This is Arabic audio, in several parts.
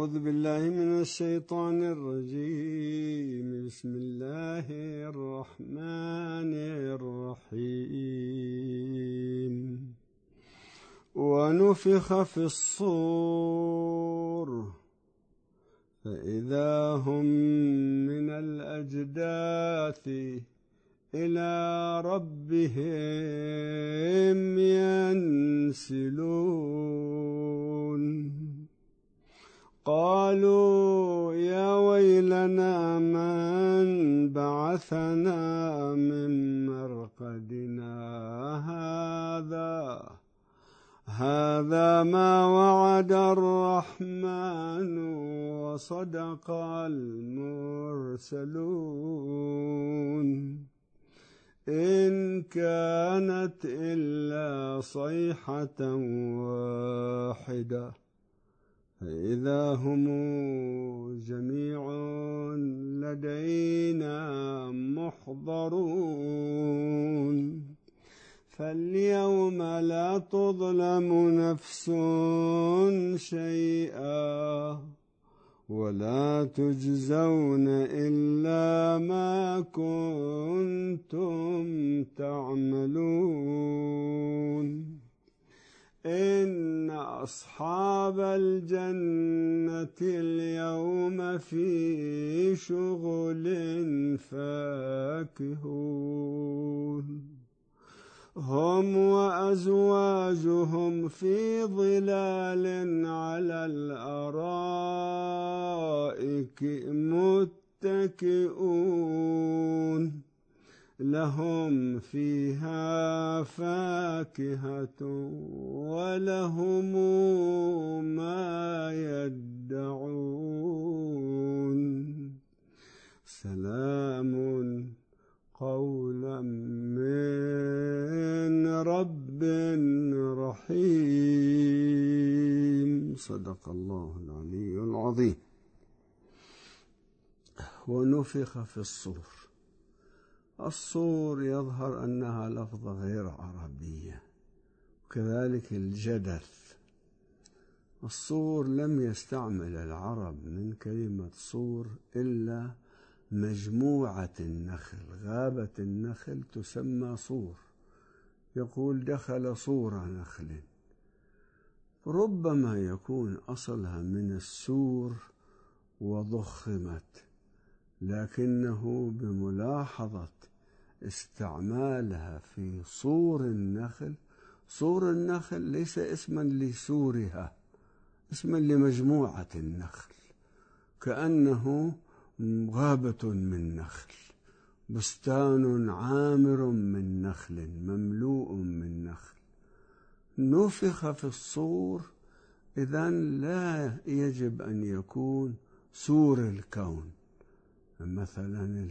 أعوذ بالله من الشيطان الرجيم. بسم الله الرحمن الرحيم. ونفخ في الصور فإذا هم من الأجداث إلى ربهم ينسلون. قالوا يا ويلنا من بعثنا من مرقدنا هذا ما وعد الرحمن وصدق المرسلون. إن كانت إلا صيحة واحدة فإذا هم جميع لدينا محضرون. فاليوم لا تظلم نفس شيئا ولا تجزون إلا ما كنتم تعملون. إن أصحاب الجنة اليوم في شغل فاكهون. هم وأزواجهم في ظلال على الأرائك متكئون. لهم فيها فاكهة ولهم ما يدعون. سلام قولا من رب رحيم. صدق الله العلي العظيم. ونفخ في الصور. الصور يظهر أنها لفظة غير عربية، وكذلك الجدث. الصور لم يستعمل العرب من كلمة صور إلا مجموعة النخل. غابة النخل تسمى صور. يقول دخل صور نخل. ربما يكون أصلها من السور وضخمت، لكنه بملاحظة استعمالها في صور النخل. صور النخل ليس اسما لسورها، اسما لمجموعة النخل، كأنه غابة من نخل، بستان عامر من نخل مملوء من نخل. نفخ في الصور، إذن لا يجب أن يكون سور الكون، مثلا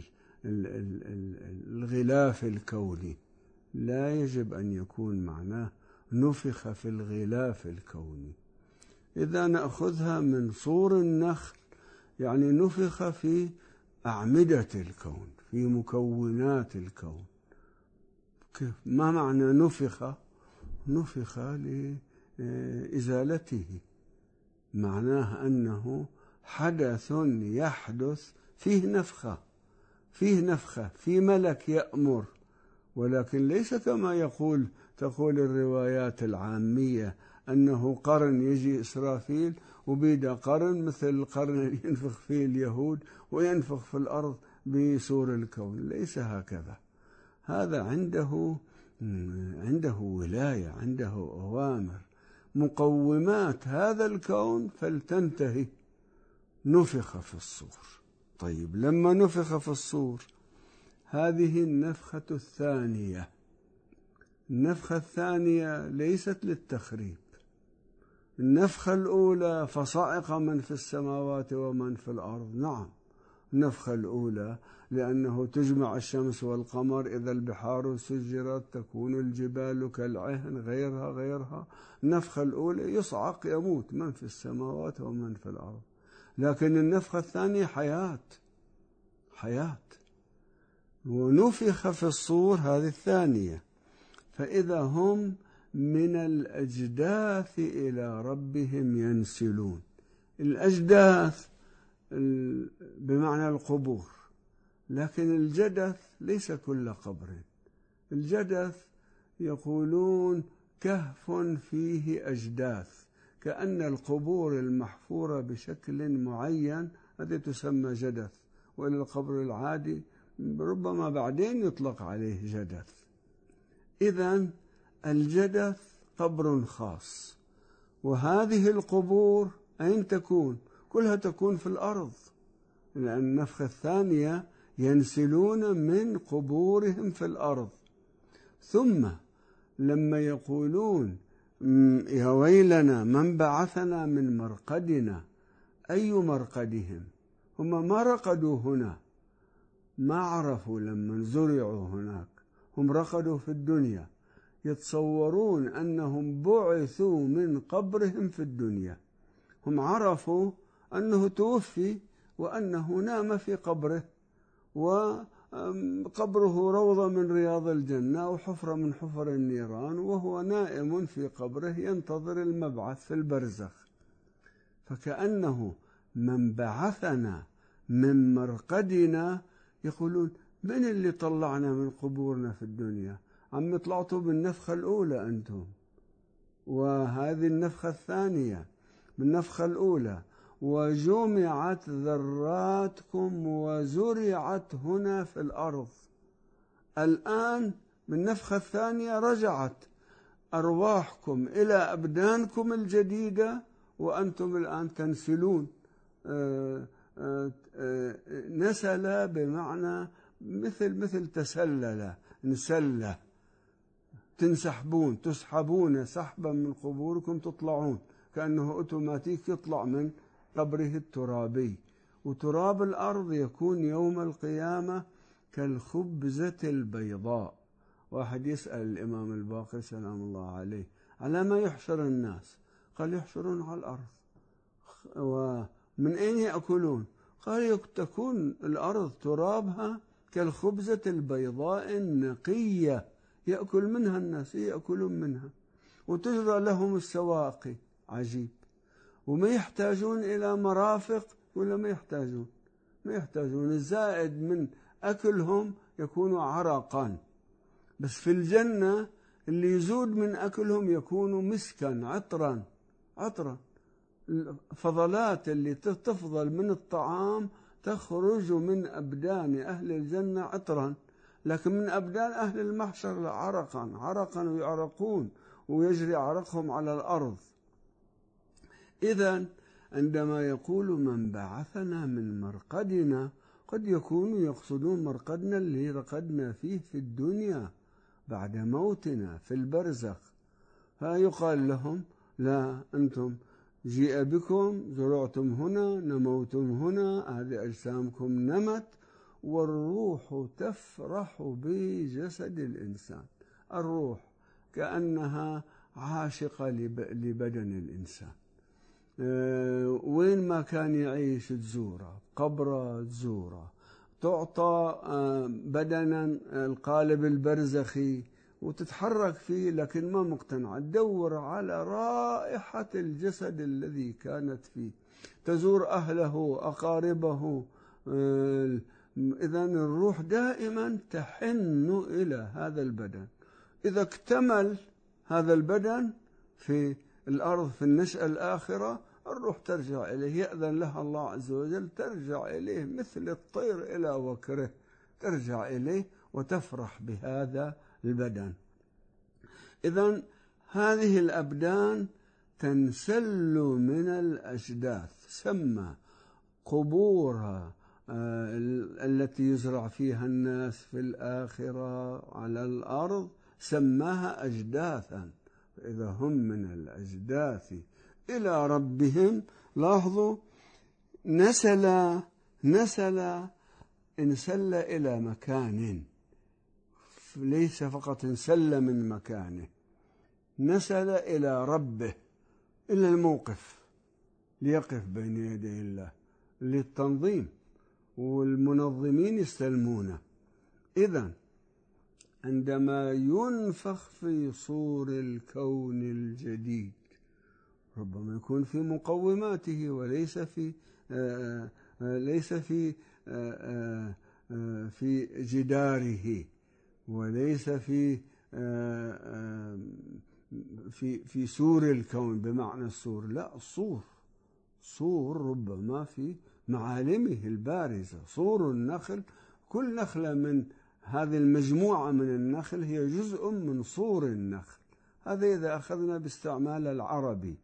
الغلاف الكوني، لا يجب أن يكون معناه نفخ في الغلاف الكوني. إذا نأخذها من صور النخل يعني نفخ في أعمدة الكون، في مكونات الكون. كيف؟ ما معنى نفخ؟ نفخ لإزالته، معناه أنه حدث يحدث فيه نفخة، في ملك يأمر، ولكن ليس كما تقول الروايات العامية أنه قرن يجي إسرافيل وبيد قرن مثل القرن اللي ينفخ فيه اليهود وينفخ في الأرض بسور الكون. ليس هكذا. هذا عنده ولاية، عنده أوامر، مقومات هذا الكون فلتنتهي. نفخ في الصور. طيب، لما نفخ في الصور، هذه النفخة الثانية. النفخة الثانية ليست للتخريب. النفخة الأولى فصعق من في السماوات ومن في الأرض. نعم، النفخة الأولى لأنه تجمع الشمس والقمر، إذا البحار سجرت تكون الجبال كالعهن، غيرها. النفخة الأولى يصعق يموت من في السماوات ومن في الأرض. لكن النفخة الثانية حياة. ونفخ في الصور، هذه الثانية، فإذا هم من الأجداث إلى ربهم ينسلون. الأجداث بمعنى القبور، لكن الجدث ليس كل قبر. الجدث يقولون كهف فيه أجداث، كأن القبور المحفورة بشكل معين هذه تسمى جدث، وإلا القبر العادي ربما بعدين يطلق عليه جدث. إذن الجدث قبر خاص، وهذه القبور أين تكون؟ كلها تكون في الأرض، لأن النفخة الثانية ينسلون من قبورهم في الأرض. ثم لما يقولون يا ويلنا من بعثنا من مرقدنا، أي مرقدهم؟ هم ما رقدوا هنا، ما عرفوا لما زرعوا هناك، هم رقدوا في الدنيا، يتصورون أنهم بعثوا من قبرهم في الدنيا. هم عرفوا أنه توفي وأنه نام في قبره، وقبره روضة من رياض الجنة وحفرة من حفر النيران، وهو نائم في قبره ينتظر المبعث في البرزخ. فكأنه من بعثنا من مرقدنا، يقولون من اللي طلعنا من قبورنا في الدنيا؟ عم طلعتوا بالنفخة الأولى أنتم، وهذه النفخة الثانية بالنفخة الأولى، وجمعت ذراتكم وزرعت هنا في الأرض. الآن بالنفخة الثانية رجعت أرواحكم إلى أبدانكم الجديدة، وأنتم الآن تنسلون. نسل بمعنى مثل تسلل، نسلة، تسحبون سحبا من قبوركم، تطلعون كأنه أوتوماتيك يطلع من قبره الترابي. وتراب الأرض يكون يوم القيامة كالخبزة البيضاء. واحد يسأل الإمام الباقر سلام الله عليه على ما يحشر الناس، قال يحشرون على الأرض، ومن أين يأكلون؟ قال تكون الأرض ترابها كالخبزة البيضاء النقية، يأكل منها الناس، يأكلون منها، وتجرى لهم السواقي. عجيب. وما يحتاجون إلى مرافق ولا ما يحتاجون. الزائد من أكلهم يكون عرقا، بس في الجنة اللي يزود من أكلهم يكون مسكا، عطرا. الفضلات اللي تفضل من الطعام تخرج من أبدان أهل الجنة عطرا، لكن من أبدان أهل المحشر عرقا ويعرقون ويجري عرقهم على الأرض. إذن عندما يقول من بعثنا من مرقدنا، قد يكونوا يقصدون مرقدنا اللي رقدنا فيه في الدنيا بعد موتنا في البرزخ. فيقال لهم لا، أنتم جيء بكم، زرعتم هنا، نموتم هنا، هذه أجسامكم نمت، والروح تفرح بجسد الإنسان. الروح كأنها عاشقة لبدن الإنسان، وين ما كان يعيش تزوره، قبره تزوره، تعطى بدنا القالب البرزخي وتتحرك فيه، لكن ما مقتنع، تدور على رائحة الجسد الذي كانت فيه، تزور أهله أقاربه. إذن الروح دائما تحن إلى هذا البدن. إذا اكتمل هذا البدن في الأرض في النشأة الآخرة، الروح ترجع إليه، يأذن لها الله عز وجل، ترجع إليه مثل الطير إلى وكره، ترجع إليه وتفرح بهذا البدن. إذن هذه الأبدان تنسل من الأجداث، سمى قبورها التي يزرع فيها الناس في الآخرة على الأرض سماها أجداثا. فإذا هم من الأجداث إلى ربهم، لاحظوا انسل إلى مكان، ليس فقط انسل من مكانه، نسل إلى ربه، إلى الموقف، ليقف بين يدي الله للتنظيم، والمنظمين يستلمونه. إذن عندما ينفخ في صور الكون الجديد ربما يكون في مقوماته وليس في جداره، وليس في سور الكون بمعنى السور، لا، صور ربما في معالمه البارزة. صور النخل، كل نخلة من هذه المجموعة من النخل هي جزء من صور النخل. هذا إذا أخذنا باستعمال العربي.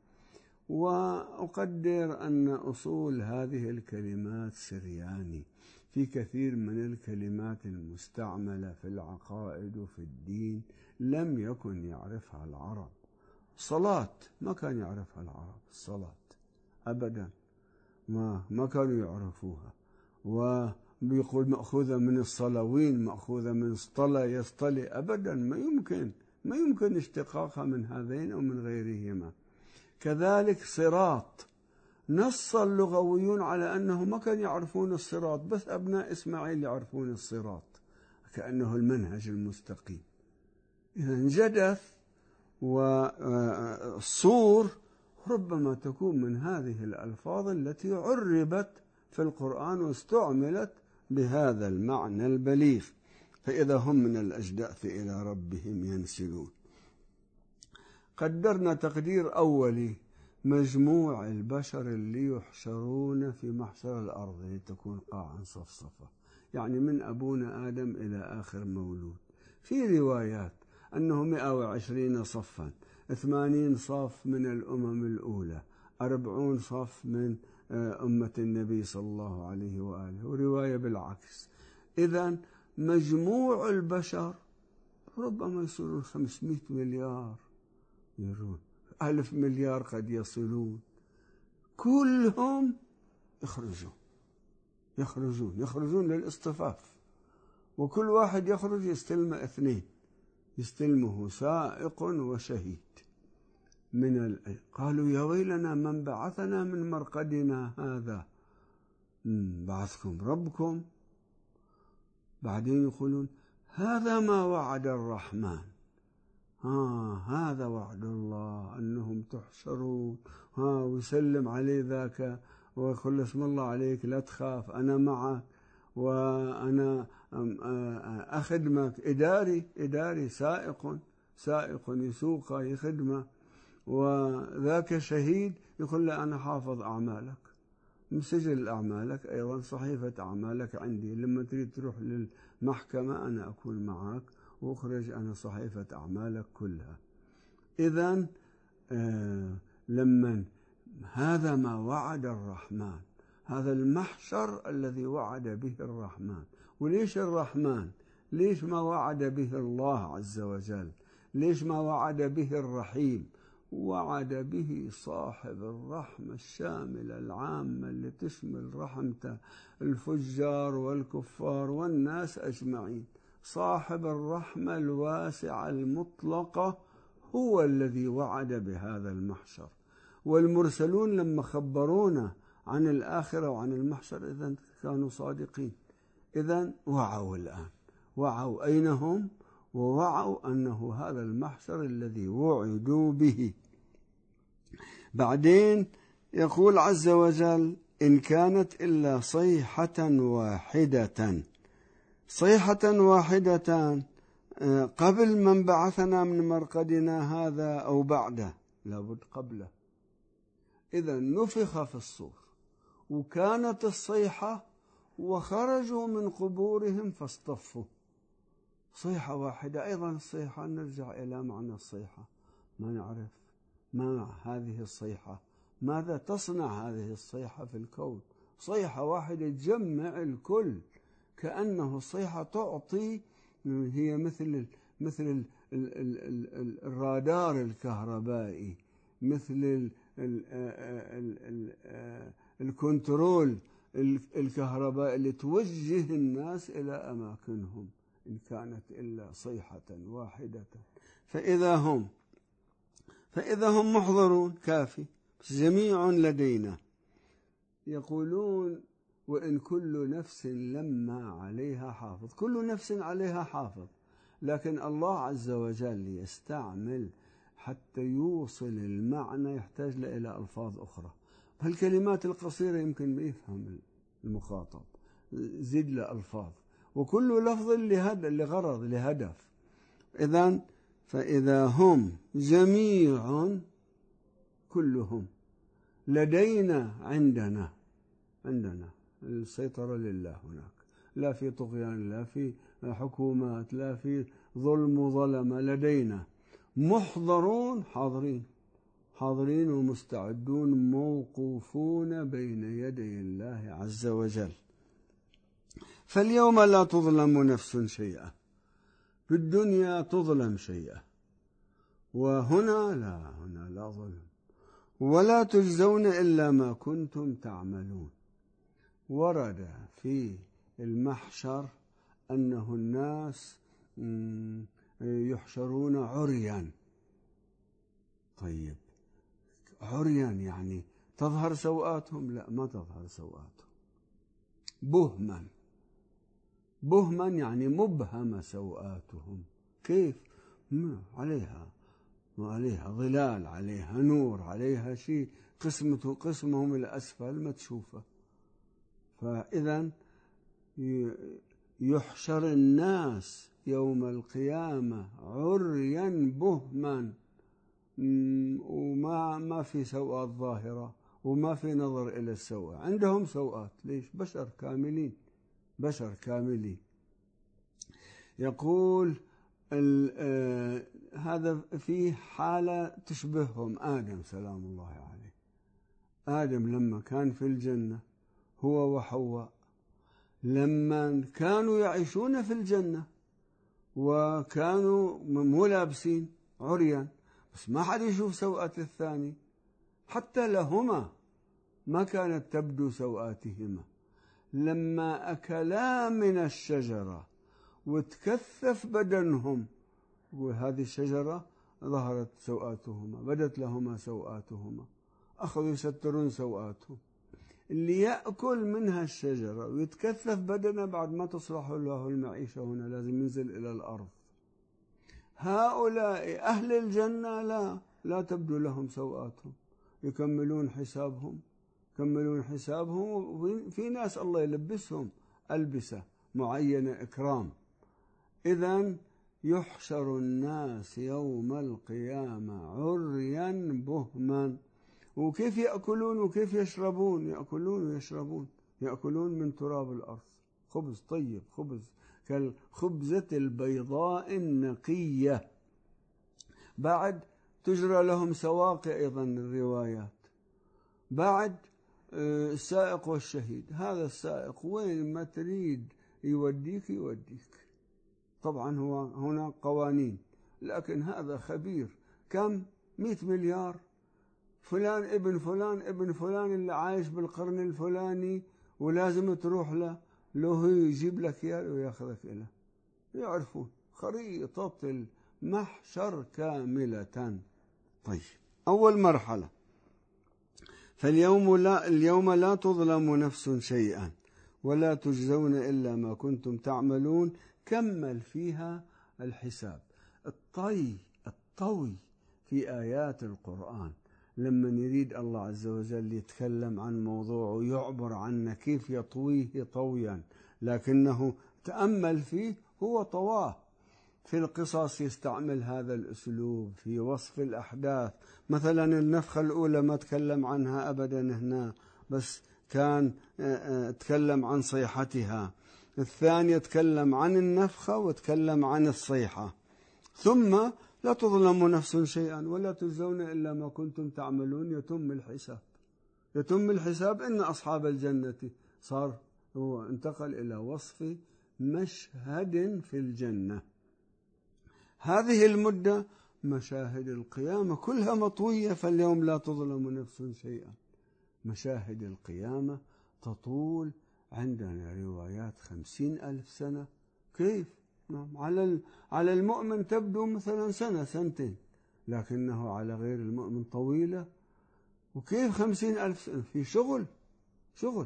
وأقدر أن أصول هذه الكلمات سرياني في كثير من الكلمات المستعملة في العقائد وفي الدين لم يكن يعرفها العرب. صلاة ما كان يعرفها العرب، الصلاة أبدا ما كانوا يعرفوها. وبيقول مأخوذة من الصلوين، مأخوذة من اصطلى يصطلي، أبدا ما يمكن اشتقاقها من هذين أو من غيرهما. كذلك صراط، نص اللغويون على أنه ما كانوا يعرفون الصراط، بس أبناء إسماعيل يعرفون الصراط كأنه المنهج المستقيم. إذا جدث والصور ربما تكون من هذه الألفاظ التي عربت في القرآن واستعملت بهذا المعنى البليغ. فإذا هم من الأجداث إلى ربهم ينسلون. قدرنا تقدير أولي مجموع البشر اللي يحشرون في محشر الأرض لتكون قاعا صفصفة، يعني من أبونا آدم إلى آخر مولود. في روايات أنه 120 صفا، 80 صف من الأمم الأولى، 40 صف من أمة النبي صلى الله عليه وآله، ورواية بالعكس. إذن مجموع البشر ربما يصلون 500 مليار، يرون 1000 مليار قد يصلون، كلهم يخرجون للاصطفاف، وكل واحد يخرج يستلم 2، يستلمه سائق وشهيد. قالوا يا ويلنا من بعثنا من مرقدنا هذا، بعثكم ربكم. بعدين يقولون هذا ما وعد الرحمن، هذا وعد الله أنهم تحشرون، ويسلم عليه ذاك ويقول اسم الله عليك لا تخاف أنا معك وأنا أخدمك، إداري سائق يسوق يخدمه. وذاك شهيد يقول له أنا حافظ أعمالك، مسجل أعمالك أيضا، صحيفة أعمالك عندي، لما تريد تروح للمحكمة أنا أكون معك وأخرج أنا صحيفة أعمالك كلها. إذن لما هذا ما وعد الرحمن، هذا المحشر الذي وعد به الرحمن. وليش الرحمن؟ ليش ما وعد به الله عز وجل؟ ليش ما وعد به الرحيم؟ وعد به صاحب الرحمة الشاملة العامة اللي تشمل رحمته الفجار والكفار والناس أجمعين. صاحب الرحمة الواسعة المطلقة هو الذي وعد بهذا المحشر. والمرسلون لما خبرونا عن الآخرة وعن المحشر إذن كانوا صادقين. إذن وعوا الآن، وعوا أين هم، ووعوا أنه هذا المحشر الذي وعدوا به. بعدين يقول عز وجل إن كانت إلا صيحة واحدة قبل من بعثنا من مرقدنا هذا أو بعده، لابد قبله. إذن نفخ في الصور وكانت الصيحة وخرجوا من قبورهم فاصطفوا، صيحة واحدة. أيضا الصيحة نرجع إلى معنى الصيحة، ما نعرف ما هذه الصيحة، ماذا تصنع هذه الصيحة في الكون. صيحة واحدة تجمع الكل، كأنه الصيحة تعطي، هي مثل الرادار الكهربائي، مثل الكنترول الكهربائي اللي توجه الناس إلى أماكنهم. إن كانت إلا صيحة واحدة فإذا هم محضرون، كافي، جميع لدينا. يقولون وإن كل نفس لما عليها حافظ، كل نفس عليها حافظ، لكن الله عز وجل يستعمل حتى يوصل المعنى يحتاج إلى ألفاظ أخرى. هالكلمات القصيرة يمكن ما يفهم المخاطب، زد له ألفاظ، وكل لفظ لغرض لهدف. فإذا هم جميع كلهم لدينا عندنا السيطرة لله هناك، لا في طغيان، لا في حكومات، لا في ظلم وظلمة، لدينا محضرون حاضرين ومستعدون موقوفون بين يدي الله عز وجل. فاليوم لا تظلم نفس شيئا، في الدنيا تظلم شيئا، وهنا لا ظلم، ولا تجزون إلا ما كنتم تعملون. ورد في المحشر أنه الناس يحشرون عريا. طيب عريا يعني تظهر سوآتهم؟ لا، ما تظهر سوآتهم. بهما يعني مبهم سوآتهم. كيف؟ عليها ظلال، عليها نور، عليها شيء قسمهم الأسفل ما تشوفه. فإذا يحشر الناس يوم القيامة عريا بهما، وما في سوءات ظاهرة، وما في نظر إلى السوء. عندهم سوءات، ليش؟ بشر كاملين. يقول هذا فيه حالة تشبههم آدم سلام الله عليه. آدم لما كان في الجنة هو وحواء، لما كانوا يعيشون في الجنة وكانوا مو لابسين عريان، بس ما حد يشوف سوءة الثاني، حتى لهما ما كانت تبدو سوءاتهما. لما أكلا من الشجرة وتكثف بدنهم، وهذه الشجرة ظهرت سوءاتهما، بدت لهما سوءاتهما، أخذوا يسترون سوءاتهم. اللي يأكل منها الشجرة ويتكثف بدنه بعد ما تصلح له المعيشة هنا، لازم ينزل إلى الأرض. هؤلاء أهل الجنة لا تبدو لهم سوءاتهم، يكملون حسابهم. وفي ناس الله يلبسهم ألبسة معينة إكرام. إذن يحشر الناس يوم القيامة عريا بهما. وكيف يأكلون وكيف يشربون؟ يأكلون ويشربون، يأكلون من تراب الأرض، خبز طيب، خبز كالخبزة البيضاء النقية. بعد تجرى لهم سواقي أيضا الروايات. بعد السائق والشهيد، هذا السائق وين ما تريد يوديك. طبعا هو هنا قوانين، لكن هذا خبير. كم 100 مليار، فلان ابن فلان اللي عايش بالقرن الفلاني، ولازم تروح له هو يجيب لك اياه وياخذك له. يعرفون خريطة المحشر كاملة. طيب، أول مرحلة، اليوم لا تظلم نفس شيئا ولا تجزون إلا ما كنتم تعملون. كمل فيها الحساب. الطوي في آيات القرآن لما يريد الله عز وجل يتكلم عن موضوع ويعبر عنه كيف يطويه طويا، لكنه تأمل فيه، هو طواه. في القصص يستعمل هذا الأسلوب، في وصف الأحداث. مثلا النفخة الأولى ما تكلم عنها أبدا هنا، بس كان تكلم عن صيحتها. الثانية تكلم عن النفخة وتكلم عن الصيحة. ثم لا تظلم نفس شيئا ولا تجزون إلا ما كنتم تعملون. يتم الحساب إن أصحاب الجنة هو انتقل إلى وصف مشهد في الجنة. هذه المدة مشاهد القيامة كلها مطوية. فاليوم لا تظلم نفس شيئا. مشاهد القيامة تطول عندنا روايات 50,000 سنة. كيف؟ على المؤمن تبدو مثلا سنة سنتين، لكنه على غير المؤمن طويلة. وكيف 50,000 سنة؟ في شغل.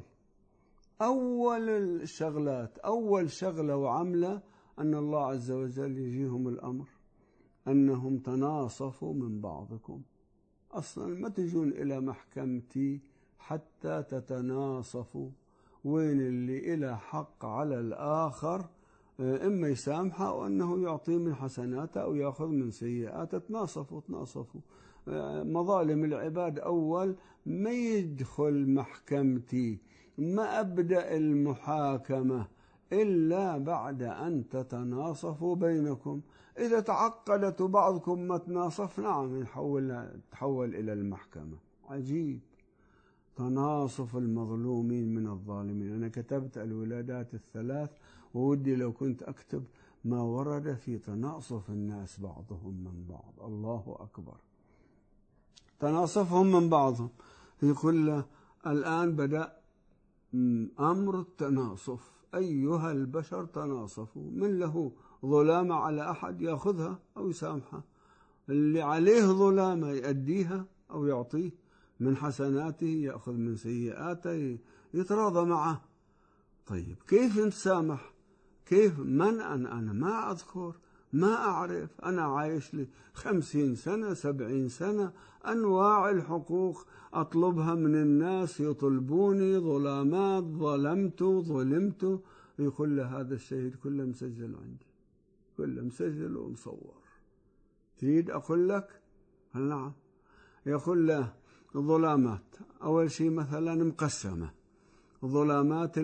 أول شغلة وعملة أن الله عز وجل يجيهم الأمر أنهم تناصفوا من بعضكم. أصلا ما تجون إلى محكمتي حتى تتناصفوا. وين اللي إلى حق على الآخر إما يسامحه أو أنه يعطيه من حسناته أو يأخذ من سيئاته. تناصفوا. مظالم العباد أول ما يدخل محكمتي، ما أبدأ المحاكمة إلا بعد أن تتناصفوا بينكم. إذا تعقدت بعضكم ما تناصف، نعم تحول إلى المحكمة. عجيب، تناصف المظلومين من الظالمين. أنا كتبت الولادات الثلاث، وودي لو كنت أكتب ما ورد في تناصف الناس بعضهم من بعض. الله أكبر، تناصفهم من بعضهم. يقول له الآن بدأ أمر التناصف. أيها البشر تناصفوا. من له ظلامة على أحد يأخذها أو يسامحها، اللي عليه ظلامة يأديها أو يعطيه من حسناته، يأخذ من سيئاته، يتراضى معه. طيب كيف نتسامح؟ كيف؟ أنا ما أذكر، ما أعرف. أنا عايش لي 50 سنة 70 سنة، أنواع الحقوق أطلبها من الناس، يطلبوني ظلامات، ظلمت. يقول له هذا الشهيد كله مسجل عندي، كله مسجل ومصور. تريد أقول لك؟ هل نعم. يقول له ظلامات، أول شيء مثلا مقسمة، ظلامات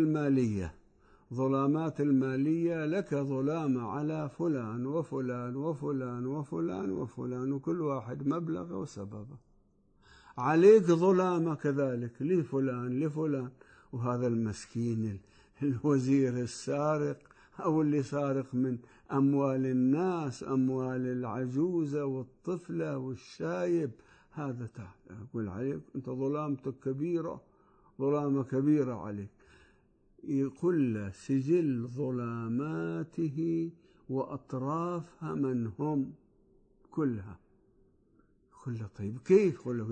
المالية لك ظلامة على فلان وفلان وفلان وفلان وفلان، وكل واحد مبلغه وسببه. عليك ظلامة كذلك لفلان. وهذا المسكين الوزير السارق أو اللي سارق من أموال الناس، أموال العجوزة والطفلة والشايب، هذا يقول عليك أنت ظلامتك كبيرة، ظلامة كبيرة عليك. يقول له سجل ظلاماته وأطرافها من هم كلها. يقول له طيب كيف؟ يقول له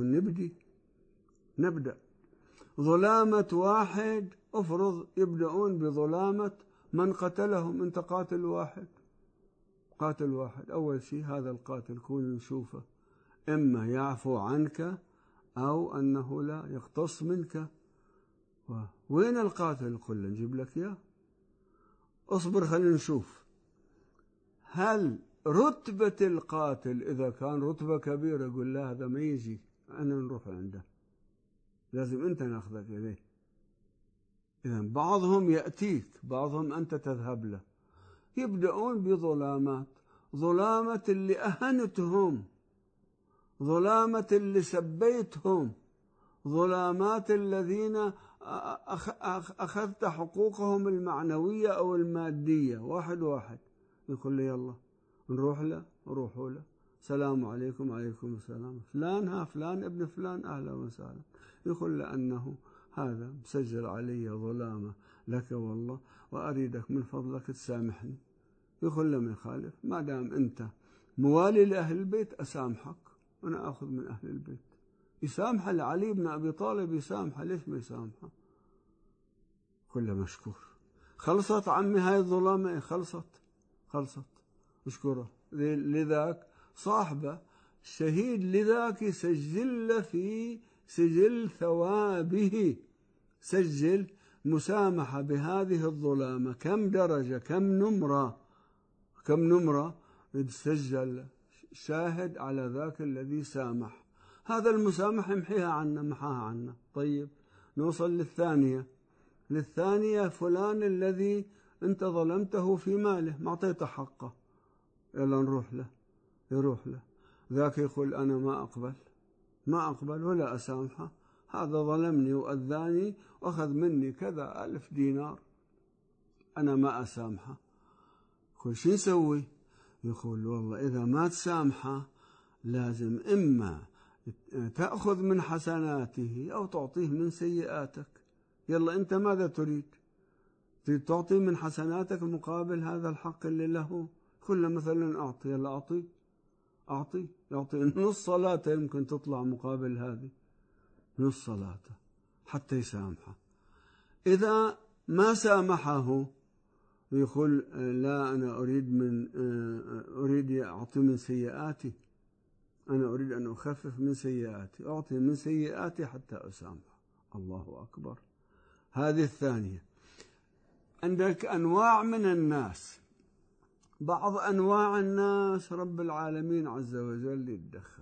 نبدأ. ظلامة واحد، افرض يبدأون بظلامة من قتلهم. انت قاتل واحد، أول شيء هذا القاتل كون نشوفه، إما يعفو عنك أو أنه لا يقتص منك. وين القاتل؟ يقول له نجيب لك إياه، اصبر خلينا نشوف. هل رتبة القاتل إذا كان رتبة كبيرة يقول لا هذا ما يجي، أنا نروح عنده، لازم أنت ناخذك إليه. إذن بعضهم يأتيك، بعضهم أنت تذهب له. يبدأون بظلامات، ظلامة اللي أهنتهم، ظلامة اللي سبيتهم، ظلامات الذين أخذت حقوقهم المعنوية أو المادية. واحد يقول لي يلا نروح له، روحوا له، السلام عليكم. عليكم السلام. فلان ابن فلان، أهلا وسهلا. يقول له أنه هذا مسجل علي ظلامة لك والله، وأريدك من فضلك تسامحني. يقول له ما يخالف، ما دام أنت موالي لأهل البيت أسامحك، أنا أخذ من أهل البيت. يسامح علي بن أبي طالب، يسامح، ليش ما يسامحه؟ كله مشكور. خلصت عمي هاي الظلامة؟ خلصت اشكره. لذاك صاحبه الشهيد لذاك يسجل له في سجل ثوابه، سجل مسامحة بهذه الظلامة. كم درجة، كم نمرة يتسجل شاهد على ذاك الذي سامح. هذا المسامح محاها عنا. طيب نوصل للثانية. فلان الذي أنت ظلمته في ماله، ما أعطيته حقه، يلا يروح له. ذاك يقول أنا ما أقبل ولا أسامحه، هذا ظلمني وأذاني وأخذ مني كذا 1000 دينار، أنا ما أسامحه. يقول شو نسوي؟ يقول والله إذا ما تسامحه لازم إما تأخذ من حسناته أو تعطيه من سيئاتك. يلا أنت ماذا تريد تعطي من حسناتك مقابل هذا الحق اللي له؟ كل مثلا أعطي، يلا يعطي نص صلاة يمكن تطلع مقابل هذه، نص صلاة حتى يسامحه. إذا ما سامحه يقول لا أنا أريد أعطي من سيئاتي، أنا أريد أن أخفف من سيئاتي، أعطي من سيئاتي حتى أسامح. الله أكبر. هذه الثانية. عندك أنواع من الناس، بعض أنواع الناس رب العالمين عز وجل يتدخل،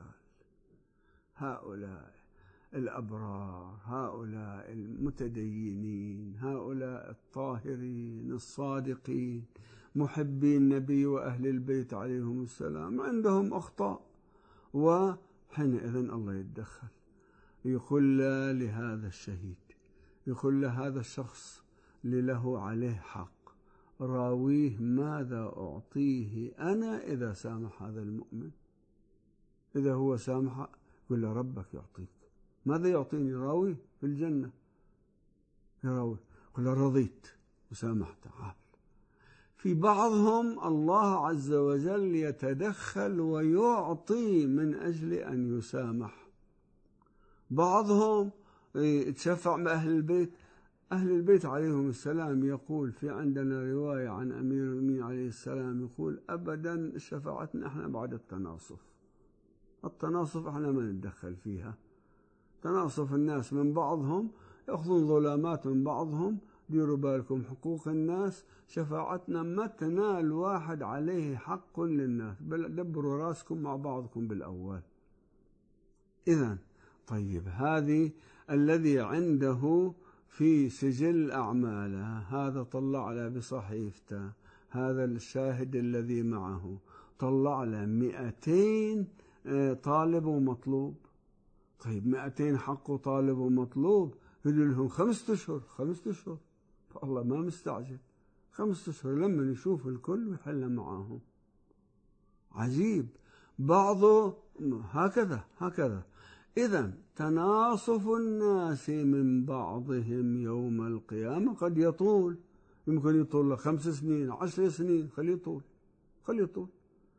هؤلاء الأبرار، هؤلاء المتدينين، هؤلاء الطاهرين الصادقين محبي النبي وأهل البيت عليهم السلام، عندهم أخطاء، وحينئذ الله يتدخل، يقول لهذا الشهيد، يقول لهذا الشخص اللي له عليه حق، راويه ماذا أعطيه أنا إذا سامح هذا المؤمن. إذا هو سامح يقول له ربك يعطيك. ماذا يعطيني؟ راوي في الجنة يراوي، يقول له رضيت وسامحت. تعال. في بعضهم الله عز وجل يتدخل ويعطي من أجل أن يسامح. بعضهم يتشفع مع أهل البيت، أهل البيت عليهم السلام، يقول في عندنا رواية عن أمير المؤمنين عليه السلام، يقول أبدا شفاعتنا احنا بعد التناصف. التناصف احنا ما نتدخل فيها. تناصف الناس من بعضهم، يأخذون ظلامات من بعضهم، ديروا بالكم حقوق الناس، شفاعتنا ما تنال واحد عليه حق للناس، بل دبروا راسكم مع بعضكم بالأول. إذن طيب، هذه الذي عنده في سجل أعماله، هذا طلع له بصحيفته، هذا الشاهد الذي معه طلع له 200 طالب ومطلوب. طيب 200 حق طالب ومطلوب، يقول لهم 5 أشهر. 5 أشهر فالله ما مستعجل، 5 أشهر لما يشوف الكل ويحل معاهم. عجيب. بعضه هكذا. إذن تناصف الناس من بعضهم يوم القيامة قد يطول، يمكن يطول له 5 سنين 10 سنين، خليه يطول.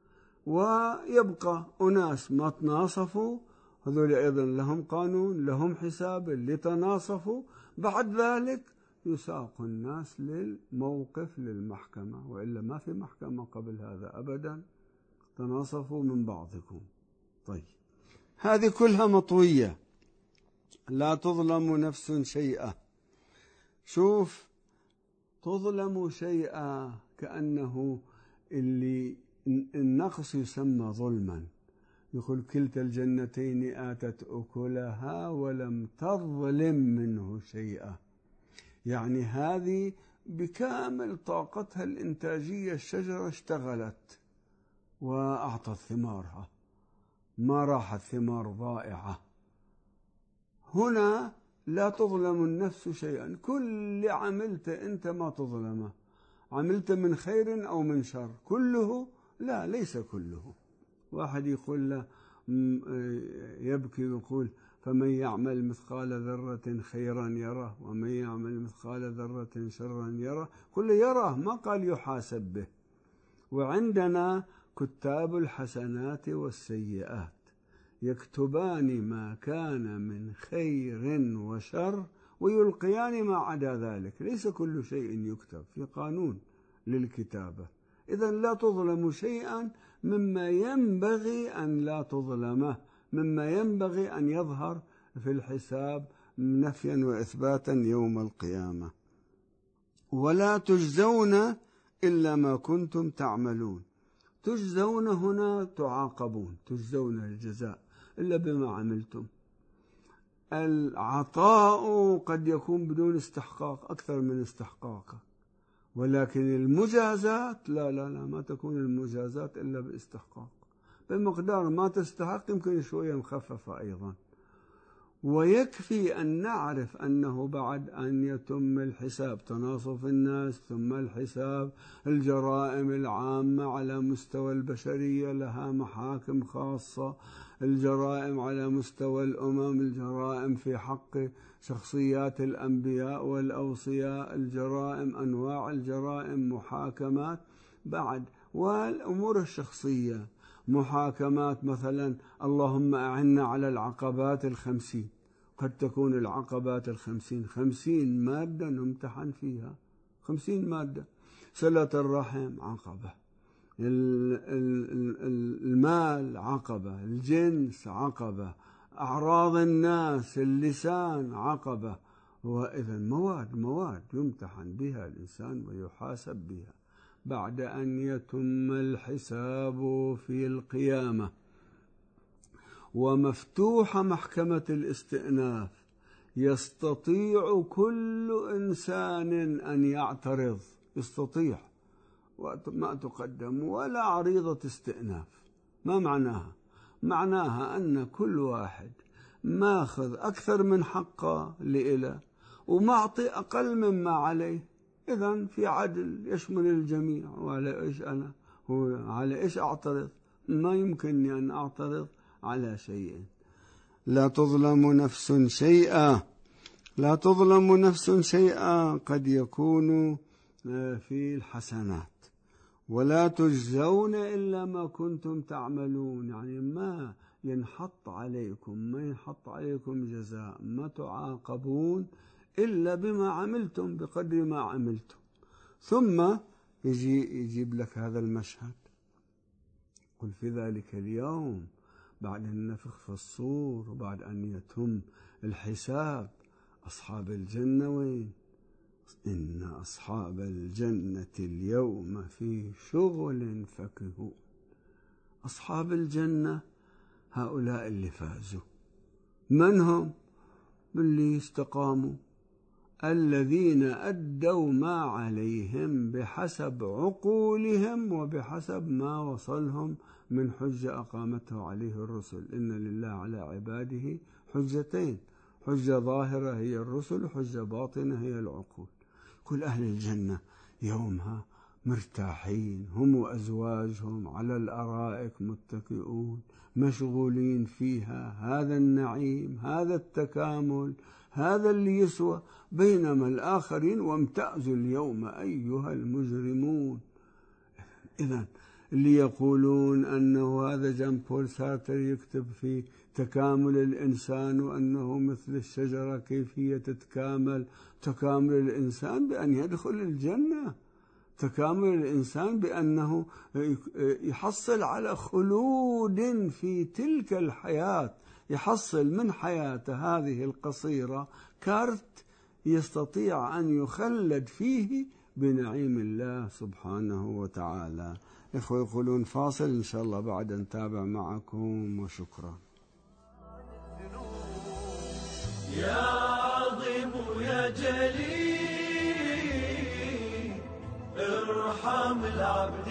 ويبقى أناس ما تناصفوا، هذول أيضا لهم قانون، لهم حساب. اللي تناصفوا بعد ذلك يساق الناس للموقف، للمحكمة، وإلا ما في محكمة قبل هذا أبدا. تناصفوا من بعضكم. طيب، هذه كلها مطوية، لا تظلم نفس شيئا. شوف، تظلم شيئا كأنه اللي النقص يسمى ظلما. يقول كلتا الجنتين آتت أكلها ولم تظلم منه شيئا. يعني هذه بكامل طاقتها الإنتاجية، الشجرة اشتغلت وأعطت ثمارها، ما راحت ثمار ضائعة. هنا لا تظلم النفس شيئا، كل عملت أنت ما تظلمه، عملت من خير أو من شر، كله لا، ليس كله. واحد يقول له يبكي ويقول فمن يعمل مثقال ذرة خيرا يره ومن يعمل مثقال ذرة شرا يره، كل يره، ما قال يحاسب به. وعندنا كتاب الحسنات والسيئات يكتبان ما كان من خير وشر ويلقيان ما عدا ذلك، ليس كل شيء يكتب، في قانون للكتابة. إذن لا تظلم شيئا مما ينبغي أن لا تظلمه، مما ينبغي أن يظهر في الحساب نفيا وإثباتا يوم القيامة. ولا تجزون إلا ما كنتم تعملون. تجزون هنا تعاقبون، تجزون الجزاء إلا بما عملتم. العطاء قد يكون بدون استحقاق، أكثر من استحقاقه، ولكن المجازات لا ما تكون المجازات إلا باستحقاق، بمقدار ما تستحق، يمكن شوية مخففة أيضا. ويكفي أن نعرف أنه بعد أن يتم الحساب، تناصف الناس ثم الحساب، الجرائم العامة على مستوى البشرية لها محاكم خاصة، الجرائم على مستوى الأمم، الجرائم في حق شخصيات الأنبياء والأوصياء، الجرائم، أنواع الجرائم، محاكمات بعد، والأمور الشخصية محاكمات، مثلا اللهم أعنا على العقبات 50، قد تكون العقبات 50 50 مادة نمتحن فيها، 50 مادة. صلة الرحم عقبة، المال عقبة، الجنس عقبة، أعراض الناس، اللسان عقبة. وإذا مواد يمتحن بها الإنسان ويحاسب بها بعد أن يتم الحساب في القيامة. ومفتوحة محكمة الاستئناف، يستطيع كل إنسان أن يعترض، يستطيع، ما تقدم ولا عريضة استئناف. ما معناها؟ معناها أن كل واحد ماخذ أكثر من حقه لإله ومعطي أقل مما عليه. إذن في عدل يشمل الجميع. وعلى إيش أنا وعلى إيش أعترض؟ ما يمكنني أن أعترض على شيء. لا تظلم نفس شيئا، لا تظلم نفس شيئا قد يكون في الحسنات، ولا تجزون إلا ما كنتم تعملون. يعني ما ينحط عليكم جزاء، ما تعاقبون إلا بما عملتم بقدر ما عملتم. ثم يجيب لك هذا المشهد: قل في ذلك اليوم بعد النفخ في الصور وبعد أن يتم الحساب أصحاب الجنة وين؟ إن أصحاب الجنة اليوم في شغل فكهون. أصحاب الجنة هؤلاء اللي فازوا. من هم؟ اللي استقاموا، الذين أدوا ما عليهم بحسب عقولهم وبحسب ما وصلهم من حجة أقامته عليه الرسل. إن لله على عباده حجتين، حجة ظاهرة هي الرسل وحجة باطنة هي العقول. كل أهل الجنة يومها مرتاحين، هم وأزواجهم على الأرائك متكئون مشغولين فيها. هذا النعيم، هذا التكامل، هذا اللي يسوى. بينما الآخرين وامتازوا اليوم أيها المجرمون. إذن اللي يقولون أنه هذا جان بول سارتر يكتب في تكامل الإنسان وأنه مثل الشجرة كيفية تكامل الإنسان بأن يدخل الجنة، تكامل الإنسان بأنه يحصل على خلود في تلك الحياة، يحصل من حياته هذه القصيرة كارت يستطيع أن يخلد فيه بنعيم الله سبحانه وتعالى. إخوة يقولون فاصل إن شاء الله بعد نتابع معكم، وشكرا. يا عظيم يا جليل ارحم العبد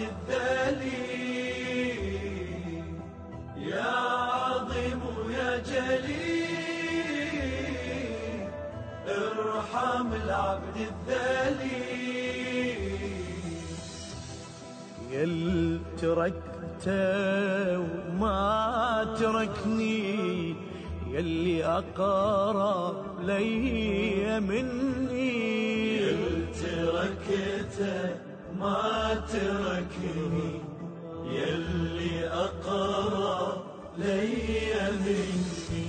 الذليل، يا عظيم يا جليل ارحم العبد الذليل. يل تركته وما تركني، يلي أقرب لي مني. يل تركته ما تركني، يلي أقرب لي مني.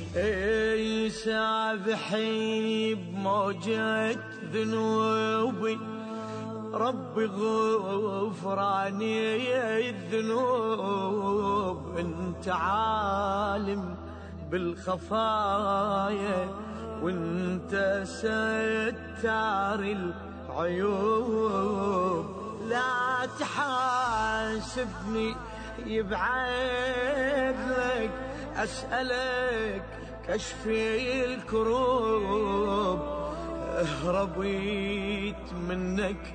سابحيني بموجة ذنوبي، ربي غفراني الذنوب. انت عالم بالخفايا وانت ستار العيوب. لا تحاسبني يبعد لك، أسألك كشفي الكروب. هربيت منك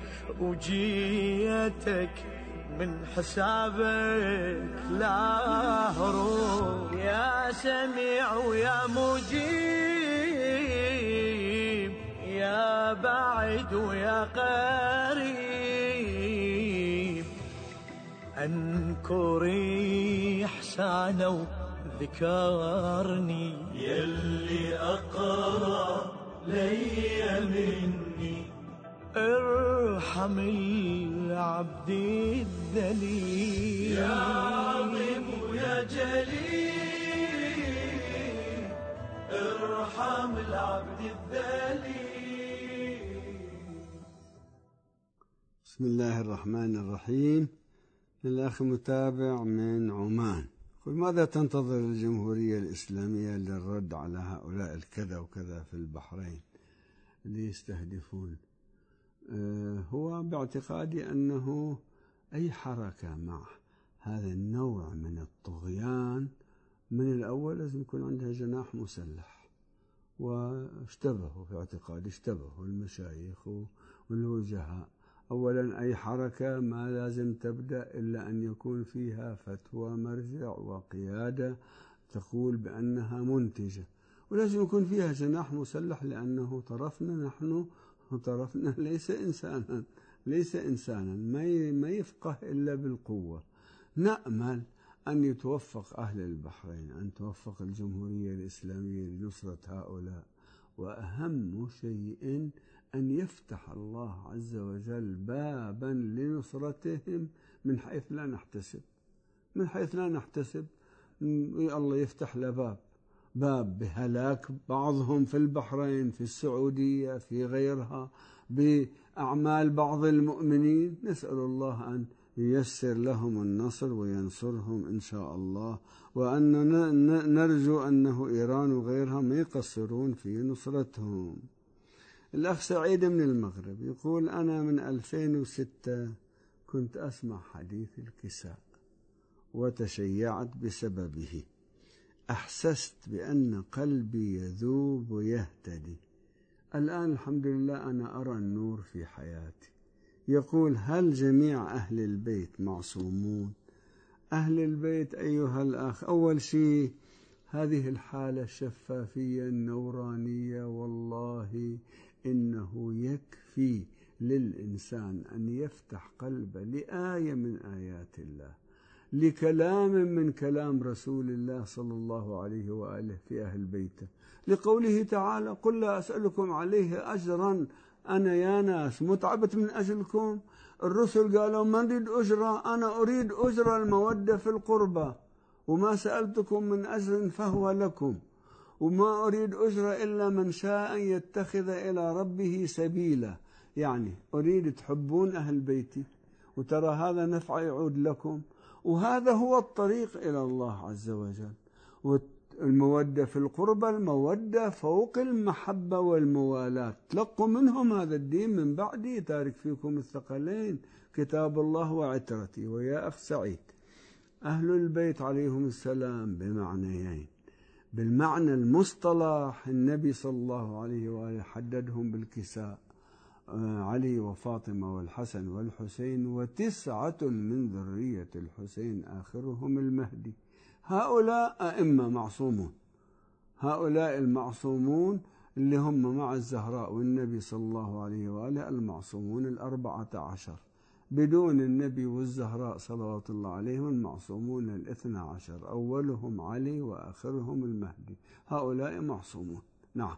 وجيتك من حسابك لا هروب. يا سميع ويا مجيب، يا بعيد ويا قريب، أنكري إحسانه ذكرني. يلي أقرب لي مني، ارحم العبد الذليل. يا عظيم يا جليل ارحم العبد الذليل. بسم الله الرحمن الرحيم. الأخ متابع من عمان يقول: ماذا تنتظر الجمهورية الإسلامية للرد على هؤلاء الكذا وكذا في البحرين اللي يستهدفون؟ هو باعتقادي أنه أي حركة مع هذا النوع من الطغيان من الأول لازم يكون عندها جناح مسلح. واشتبهوا في اعتقادي، اشتبهوا المشايخ والوجهاء. أولا أي حركة ما لازم تبدأ إلا أن يكون فيها فتوى مرجع وقيادة تقول بأنها منتجة، ولازم يكون فيها جناح مسلح، لأنه طرفنا ليس إنسانا ما يفقه إلا بالقوة. نأمل أن يتوفق أهل البحرين، أن توفق الجمهورية الإسلامية لنصرة هؤلاء، وأهم شيء أن يفتح الله عز وجل بابا لنصرتهم من حيث لا نحتسب. الله يفتح له باب بهلاك بعضهم في البحرين، في السعودية، في غيرها، بأعمال بعض المؤمنين. نسأل الله أن ييسر لهم النصر وينصرهم إن شاء الله، وأن نرجو أنه إيران وغيرها ما يقصرون في نصرتهم. الأخ سعيد من المغرب يقول: أنا من 2006 كنت أسمع حديث الكساء وتشيعت بسببه. أحسست بأن قلبي يذوب ويهتدي. الآن الحمد لله أنا أرى النور في حياتي. يقول: هل جميع أهل البيت معصومون؟ أهل البيت أيها الأخ، أول شيء هذه الحالة الشفافية النورانية، والله إنه يكفي للإنسان أن يفتح قلبه لآية من آيات الله، لكلام من كلام رسول الله صلى الله عليه وآله في أهل بيته، لقوله تعالى: قل لا أسألكم عليه أجرا، أنا يا ناس متعبت من أجلكم. الرسل قالوا: ما نريد أجرة، أنا أريد أجرة المودة في القربى، وما سألتكم من أجر فهو لكم، وما أريد أجرة إلا من شاء أن يتخذ إلى ربه سبيلا. يعني أريد تحبون أهل بيتي، وترى هذا نفع يعود لكم، وهذا هو الطريق إلى الله عز وجل. والمودة في القربى، المودة فوق المحبة والموالاة. تلقوا منهم هذا الدين، من بعدي تارك فيكم الثقلين كتاب الله وعترتي. ويا أخ سعيد، أهل البيت عليهم السلام بمعنيين. بالمعنى المصطلح النبي صلى الله عليه وآله حددهم بالكساء: علي وفاطمة والحسن والحسين، و9 من ذرية الحسين آخرهم المهدي. هؤلاء أئمة معصومون، هؤلاء المعصومون اللي هم مع الزهراء والنبي صلى الله عليه وآله المعصومون 14. بدون النبي والزهراء صلوات الله عليهم المعصومون 12، أولهم علي وآخرهم المهدي. هؤلاء معصومون. نعم.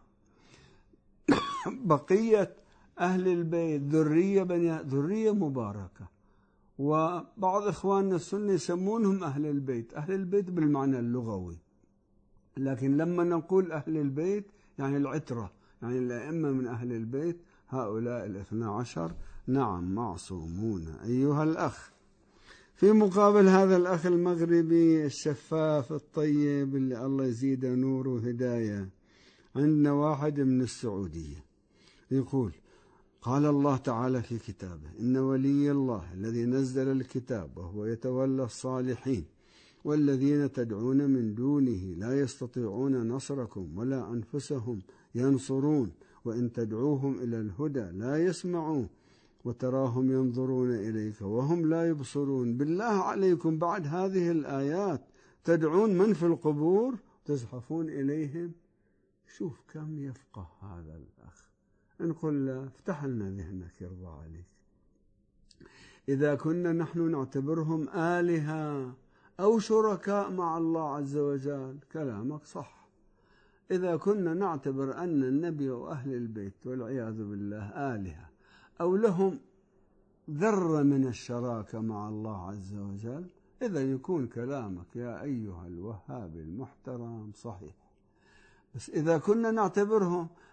بقية أهل البيت ذرية مباركة، وبعض إخواننا السنة يسمونهم أهل البيت، أهل البيت بالمعنى اللغوي، لكن لما نقول أهل البيت يعني العترة، يعني الأئمة من أهل البيت، هؤلاء 12 نعم معصومون أيها الأخ. في مقابل هذا الأخ المغربي الشفاف الطيب اللي الله يزيد نور وهداية، عندنا واحد من السعودية يقول: قال الله تعالى في كتابه: إن ولي الله الذي نزل الكتاب وهو يتولى الصالحين، والذين تدعون من دونه لا يستطيعون نصركم ولا أنفسهم ينصرون، وإن تدعوهم إلى الهدى لا يسمعون، وتراهم ينظرون إليك وهم لا يبصرون. بالله عليكم بعد هذه الآيات تدعون من في القبور تزحفون إليهم؟ شوف كم يفقه هذا الأخ. نقول له: افتح لنا ذهنك يرضى عليك. إذا كنا نحن نعتبرهم آلهة أو شركاء مع الله عز وجل، كلامك صح. إذا كنا نعتبر أن النبي وأهل البيت والعياذ بالله آلهة أو لهم ذرة من الشراكة مع الله عز وجل، إذا يكون كلامك يا أيها الوهابي المحترم صحيح. بس إذا كنا نعتبرهم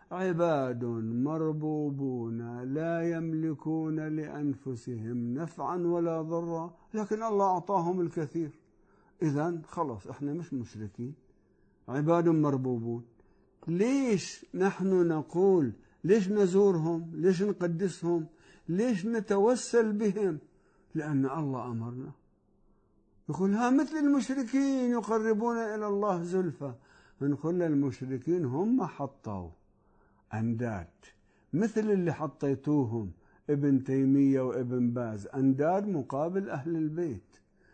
عباد مربوبون لا يملكون لأنفسهم نفعا ولا ضرا، لكن الله أعطاهم الكثير. إذن خلاص إحنا مش مشركين، عباد مربوبون. ليش نحن نقول ليش نزورهم، ليش نقدسهم، ليش نتوسل بهم؟ لأن الله أمرنا. يقول ها مثل المشركين يقربون إلى الله زلفى. نقول المشركين هم حطوا أنداد مثل اللي حطيتوهم ابن تيمية وابن باز، أنداد مقابل أهل البيت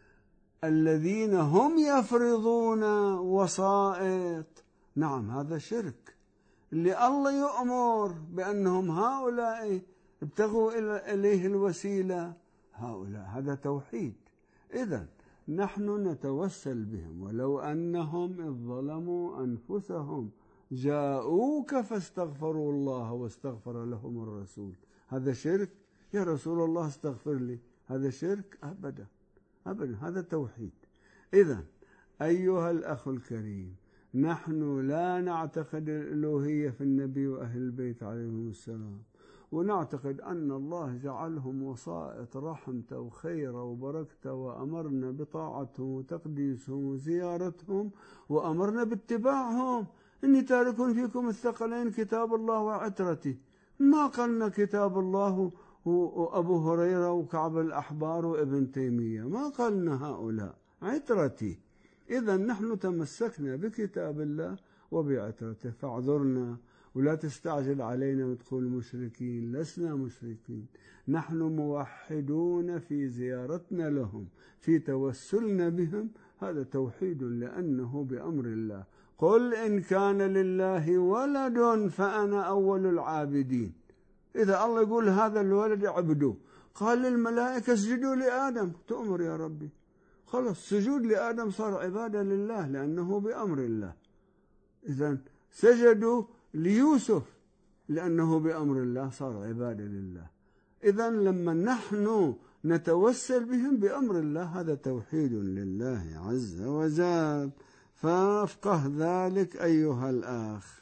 الذين هم يفرضون وسائط. نعم هذا شرك. اللي الله يؤمر بأنهم هؤلاء ابتغوا إليه الوسيلة، هؤلاء هذا توحيد. إذن نحن نتوسل بهم ولو أنهم إذ ظلموا أنفسهم جاءوك فاستغفروا الله واستغفر لهم الرسول. هذا شرك؟ يا رسول الله استغفر لي، هذا شرك؟ أبدا أبدا، هذا توحيد. إذن أيها الأخ الكريم، نحن لا نعتقد الألوهية في النبي وأهل البيت عليهم السلام، ونعتقد أن الله جعلهم وسائط رحمته وخيره وبركته، وأمرنا بطاعتهم وتقديسهم وزيارتهم، وأمرنا باتباعهم. إني تارك فيكم الثقلين كتاب الله وعترتي. ما قالنا كتاب الله وأبو هريرة وكعب الأحبار وابن تيمية، ما قالنا هؤلاء، عترتي. إذن نحن تمسكنا بكتاب الله وبعترته، فاعذرنا ولا تستعجل علينا وتقول مشركين. لسنا مشركين، نحن موحدون في زيارتنا لهم، في توسلنا بهم. هذا توحيد لأنه بأمر الله. قل إن كان لله ولد فأنا أول العابدين. إذا الله يقول هذا الولد اعبدوه، قال للملائكة اسجدوا لآدم، تؤمر يا ربي، خلص سجود لآدم صار عبادة لله لأنه بأمر الله. إذن سجدوا ليوسف لأنه بأمر الله صار عبادة لله. إذن لما نحن نتوسل بهم بأمر الله هذا توحيد لله عز وجل. فافقه ذلك أيها الأخ.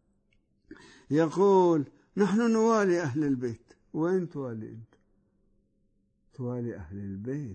يقول نحن نوالي أهل البيت. وين توالي أنت؟ توالي أهل البيت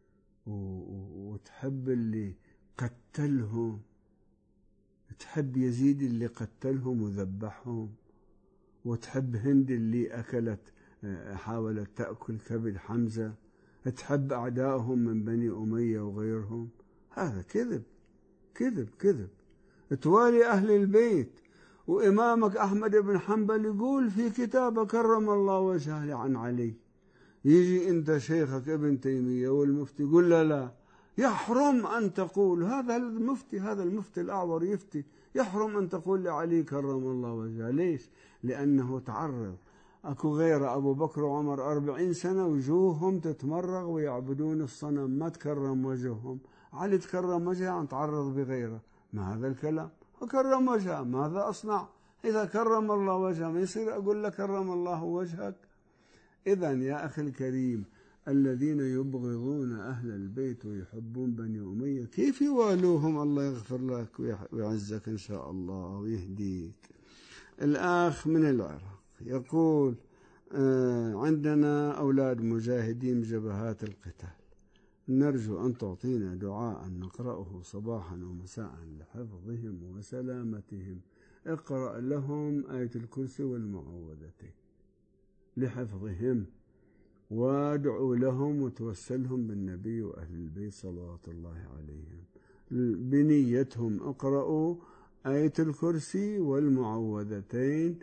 وتحب اللي قتلهم، تحب يزيد اللي قتلهم وذبحهم، وتحب هند اللي حاولت تأكل كبد حمزة، تحب أعدائهم من بني أمية وغيرهم. هذا كذب كذب كذب. توالي أهل البيت. وإمامك أحمد بن حنبل يقول في كتابه كرم الله وجهه عن علي، يجي أنت شيخك ابن تيمية والمفتي يقول لا يحرم أن تقول، هذا المفتي الأعور يفتي، يحرم أن تقول لعلي كرم الله وجهه. ليش؟ لأنه تعرض. أكو غير أبو بكر وعمر 40 سنة وجوههم تتمرغ ويعبدون الصنم، ما تكرم وجههم. علي تكرم وجهه عن تعرض بغيره. ما هذا الكلام؟ وكرم وجهه ماذا أصنع؟ إذا كرم الله وجهه ما يصير أقول لك كرم الله وجهك. إذن يا أخي الكريم، الذين يبغضون أهل البيت ويحبون بني أمية كيف يوالوهم؟ الله يغفر لك ويعزك إن شاء الله ويهديك. الأخ من العراق يقول عندنا أولاد مجاهدين بجبهات القتال، نرجو أن تعطينا دعاء نقرأه صباحا ومساء لحفظهم وسلامتهم. اقرأ لهم آية الكرسي والمعوذتين لحفظهم، وادعوا لهم وتوسلهم بالنبي وأهل البيت صلوات الله عليهم. بنيتهم اقرأوا آية الكرسي والمعوذتين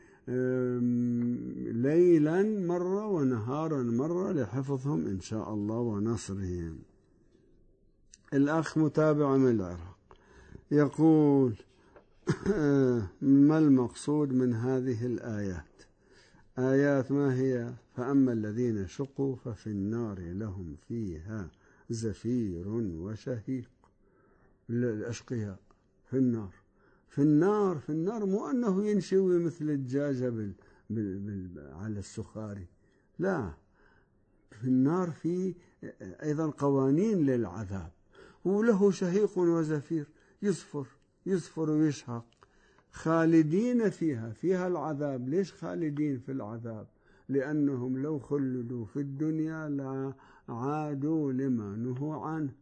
ليلا مرة ونهارا مرة لحفظهم إن شاء الله ونصرهم. الأخ متابع من العراق يقول ما المقصود من هذه الآيات؟ آيات ما هي؟ فأما الذين شقوا ففي النار لهم فيها زفير وشهيق. الأشقياء في النار، في النار، في النار، مو أنه ينشوي مثل الدجاجة على السخاري، لا، في النار في أيضا قوانين للعذاب، وله شهيق وزفير، يصفر ويشهق. خالدين فيها العذاب. ليش خالدين في العذاب؟ لأنهم لو خلدوا في الدنيا لعادوا لما نهوا عنه.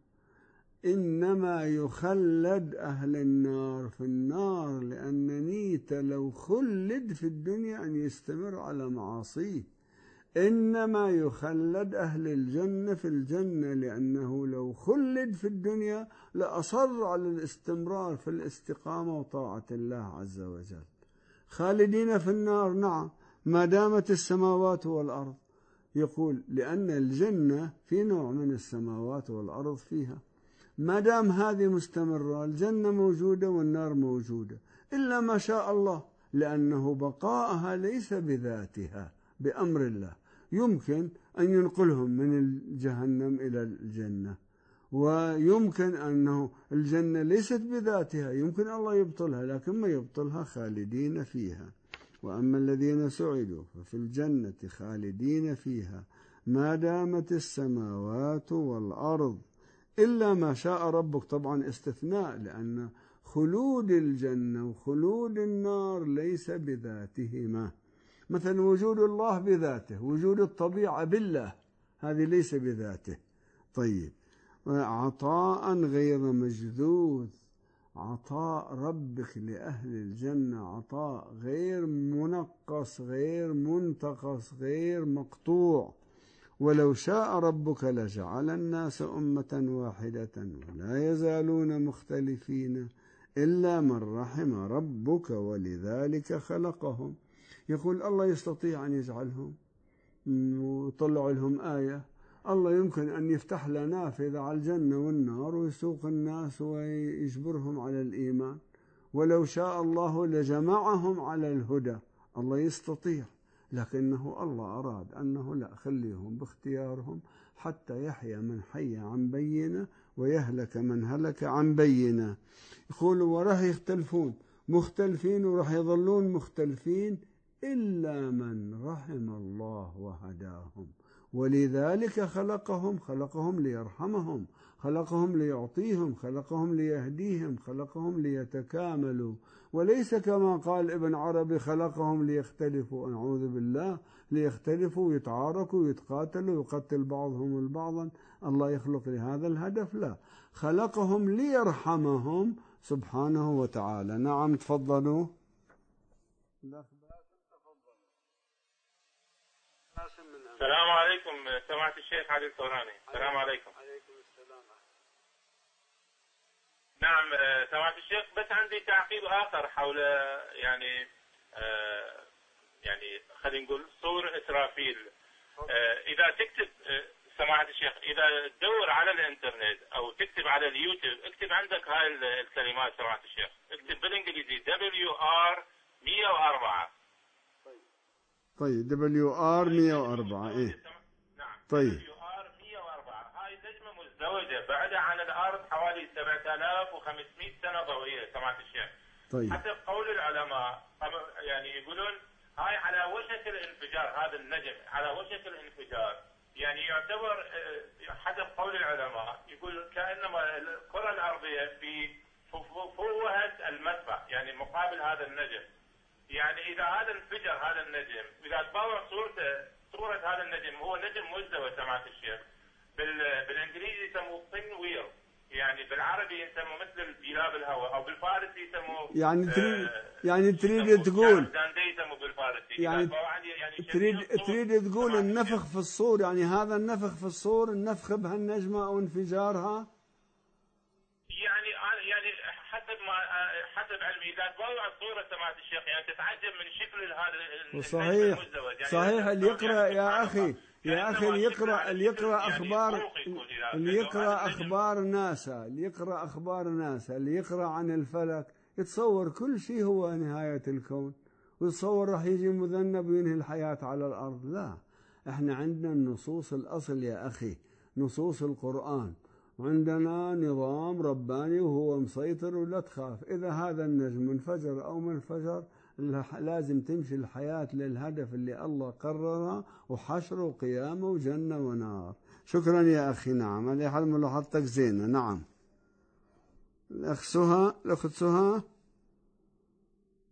إنما يخلد أهل النار في النار لأن نيته لو خلد في الدنيا أن يستمر على معاصيه. إنما يخلد أهل الجنة في الجنة لأنه لو خلد في الدنيا لأصر على الاستمرار في الاستقامة وطاعة الله عز وجل. خالدين في النار نعم ما دامت السماوات والأرض. يقول لأن الجنة في نوع من السماوات والأرض فيها، ما دام هذه مستمرة الجنة موجودة والنار موجودة إلا ما شاء الله، لأنه بقاءها ليس بذاتها، بأمر الله. يمكن أن ينقلهم من جهنم إلى الجنة، ويمكن أنه الجنة ليست بذاتها، يمكن الله يبطلها، لكن ما يبطلها، خالدين فيها. وأما الذين سعدوا ففي الجنة خالدين فيها ما دامت السماوات والأرض إلا ما شاء ربك. طبعا استثناء، لأن خلود الجنة وخلود النار ليس بذاتهما. مثلا وجود الله بذاته، وجود الطبيعة بالله، هذه ليس بذاته. طيب، عطاء غير مجذوذ. عطاء ربك لأهل الجنة عطاء غير منقص، غير منتقص، غير مقطوع. ولو شاء ربك لجعل الناس أمة واحدة ولا يزالون مختلفين إلا من رحم ربك ولذلك خلقهم. يقول الله يستطيع أن يجعلهم ويطلع لهم آية. الله يمكن أن يفتح لنا نافذة على الجنة والنار ويسوق الناس ويجبرهم على الإيمان. ولو شاء الله لجمعهم على الهدى. الله يستطيع، لكنه الله أراد أنه لا، خليهم باختيارهم حتى يحيى من حي عن بينة ويهلك من هلك عن بينة. يقولوا وراح يختلفون مختلفين وراح يظلون مختلفين إلا من رحم الله وهداهم. ولذلك خلقهم ليرحمهم، خلقهم ليعطيهم، خلقهم ليهديهم، خلقهم ليتكاملوا، وليس كما قال ابن عربي خلقهم ليختلفوا. أعوذ بالله، ليختلفوا ويتعاركوا ويتقاتلوا ويقتل بعضهم البعضا. الله يخلق لهذا الهدف؟ لا، خلقهم ليرحمهم سبحانه وتعالى. نعم تفضلوا. السلام عليكم سماحة الشيخ علي الثوراني. السلام عليكم. عليكم السلام. نعم سماحة الشيخ، بس عندي تعقيب آخر حول يعني خلينا نقول صور إسرافيل. إذا تكتب سماحة الشيخ، إذا تدور على الإنترنت أو تكتب على اليوتيوب، اكتب عندك هاي الكلمات سماحة الشيخ، اكتب بالإنجليزي WR 104. طيب WR 104. إيه نعم. طيب WR 104 هاي نجمة مزدوجة بعدها عن الأرض حوالي 7500 سنة ضوئية سماحة الشيخ. طيب. حسب قول العلماء يعني يقولون هاي على وشك الانفجار، هذا النجم على وشك الانفجار. يعني يعتبر حسب قول العلماء يقول كأنما الكرة الأرضية في فوهة المدفع، يعني مقابل هذا النجم. يعني إذا هذا انفجر هذا النجم، إذا تطور صورة هذا النجم، هو نجم مزدوج سماحة الشيخ. بالإنجليزي يسموه thin wheel، يعني بالعربي يسموه مثل جلاب الهواء، أو بالفارسي يسموه يعني تريد تقول يسموه بالفارسي. يعني تريد تقول النفخ في الصور، يعني هذا النفخ في الصور، النفخ بهالنجمة أو انفجارها. يعني حسب علمي إذا تطلع الصورة سماحة الشيخ يعني تتعجب من شكل هذا. صحيح يعني صحيح. اللي يقرأ يا أخي اللي يقرأ أخبار ناسا، اللي يقرأ عن الفلك يتصور كل شيء هو نهاية الكون، ويتصور راح يجي مذنب وينهي الحياة على الأرض. لا، احنا عندنا النصوص الأصل يا أخي، نصوص القرآن، وعندنا نظام رباني وهو مسيطر. ولا تخاف، إذا هذا النجم انفجر أو ما انفجر لازم تمشي الحياة للهدف اللي الله قرره، وحشر وقيامة وجنة ونار. شكرا يا أخي. نعم، اللي حل ملاحظتك زينة. نعم الأخت سهى.